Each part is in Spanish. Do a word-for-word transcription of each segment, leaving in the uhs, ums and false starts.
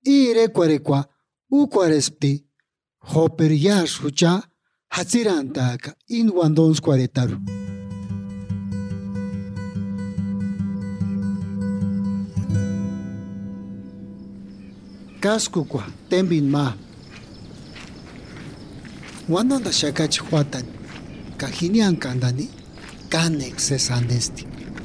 irekwarekwa ukwarespti hoper yash hucha hatsirantaka inwandons kwaretaru. Kaskukwa tembin ma wandonda shakachi huatan kahinian kandani kanek sesandesti.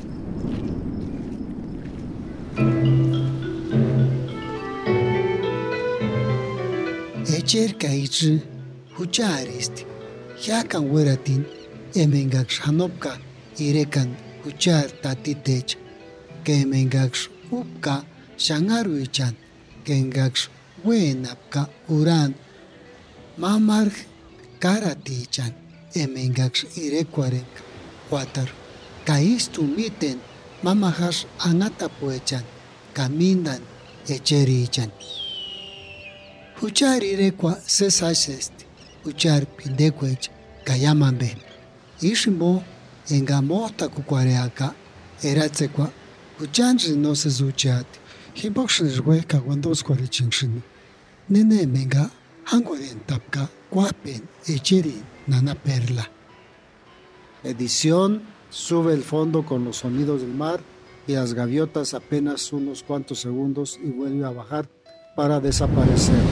Echer kaichi hucharisti yakan weratin emengaksh hanopka irekan huchar tatitech kemengaksh upka shangaruichan kengaksh wenapka uran mamar karatichan emengaksh irekwarek watar kaistu miten mamahash angatapuechan kamindan echerichan. Huchar irekwa sesashesti huchar pindekwech kayamambe ishimo engamota kukwareaka eratsekwa huchanri no se zuchati himbokshinrwe kawandos kwarechinshini nene menga hangorentapka kuapen echeri nana perla. Edición sube el fondo con los sonidos del mar y las gaviotas apenas unos cuantos segundos y vuelve a bajar para desaparecer.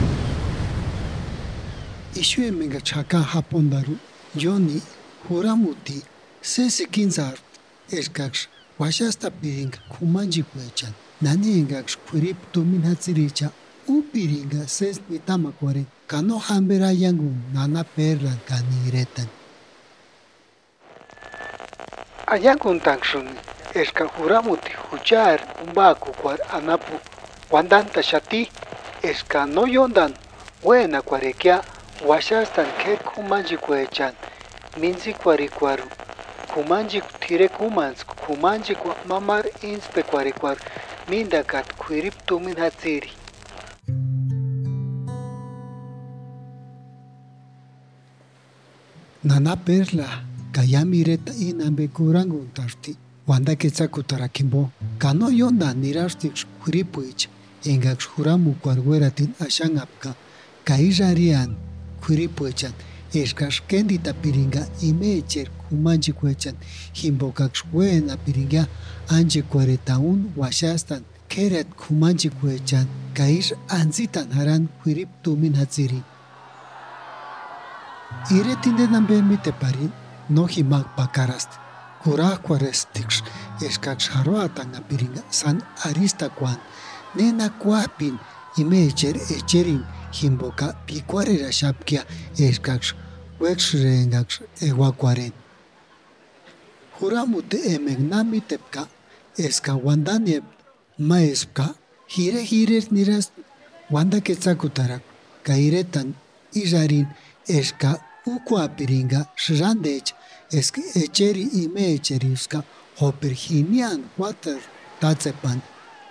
Ishue menga chaka hapondaru yoni huramuti sese kinzart eskaksh washasta piringa kumanji kwechan nani engaksh kurip tumin hatsiricha u piringa ses nitamakware kano hambera yangun nana perla kaniretan. Ayankun tankshun eska huramuti huchar umbaku kwar anapu wandanta shati eska no yondan wena kwarekia washastan ke kumanji kwechan minzi kwarikwaru kumanji tire kumans kumanji kwa mamar inspe kwarikwar mindakat kwirip tumin hatsiri. Nana perla kayamireta inambe kurangun tarti wanda quetzacutarakimbo kano yonda nirastix kwiripuich engaksh huramu kwarweratin ashangapka kairarian kwiripuechan eskаш kendita piringa imecher kumanji kwechan himbokaksh wena piringa anje cuarentaun washastan keret kumanji kwechan kair anzitan haran kwirip tumin hatsiri. Iretinde nambe miteparin no himak pakarast kurakwarestix eskaksh haroatan apiringa san arista kwan nena kuapin imecher echerin himboka pikwarera shapkia eskaksh wexrengaksh ewakwaren. Huramute emegnami tepka eska wandaniep maespka hire hire niras wanda quetzacutarak kairetan irarin eska ukwapiringa shrandech esk echeri ime echeriska hoperhinian water tatsepan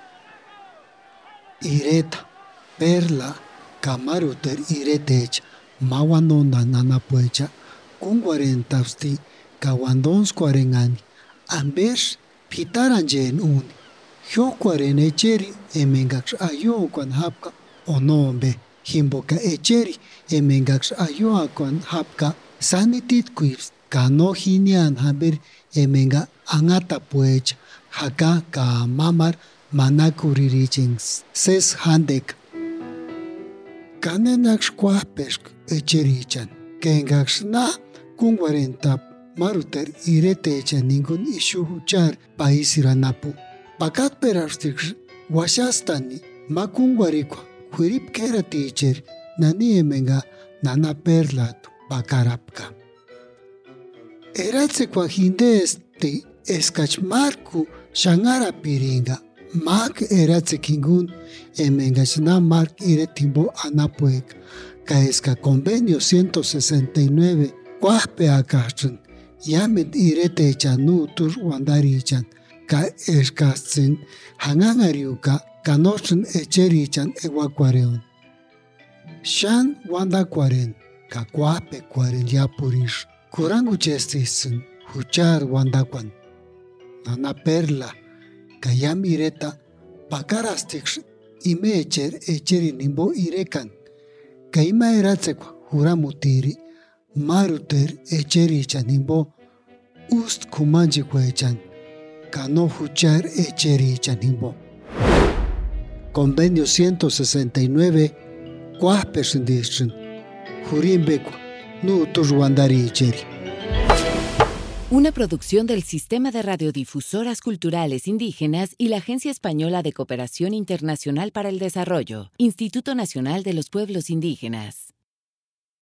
ireta perla kamaruter iretech mawanonda nanapuecha kungwarentavsti kawandons kwarengani ambesh pitaranjen uni hyokwaren echeri emengaksh ayokwan hapka onombe himboka echeri emengaksh ayoakwan hapka sanitit quips kano hinian haber emenga angatapuecha haka ka mamar manakuririchen ses handek kanenaksh kuapeshk echerichan kengaksh na kungwarentap maruter iretechan ningun ishu huchar paisiranapu pakat perarstix washastani makungwarikwa kwirip kera teacher nani emenga nana perlat bakarapka eratsekwa hindesti eskachmarku shangara piringa mak eratsekingun emengashna mark iretimbo anapuek kaeska convenio ciento sesenta y nueve kuahpe akachin yamet iretechanu tur wandarichan ka eskatsin hangangariuka kanochin echerican ewacuareon. Shan wanda cuaren, ka cuape cuaren yapurish, curangu chestisin, huchar wandacuan. Nana perla, kayamireta, pakarastix ime echer echeri nimbo irekan. Kaima eratsekwa juramutiri maruter echeri chanimbo ust kumanji echan. Kano huchar echeri chanimbo. Convenio ciento sesenta y nueve Cuaspersindistrin Jurimbecua Nu Turwandari echeri. Una producción del Sistema de Radiodifusoras Culturales Indígenas y la Agencia Española de Cooperación Internacional para el Desarrollo, Instituto Nacional de los Pueblos Indígenas.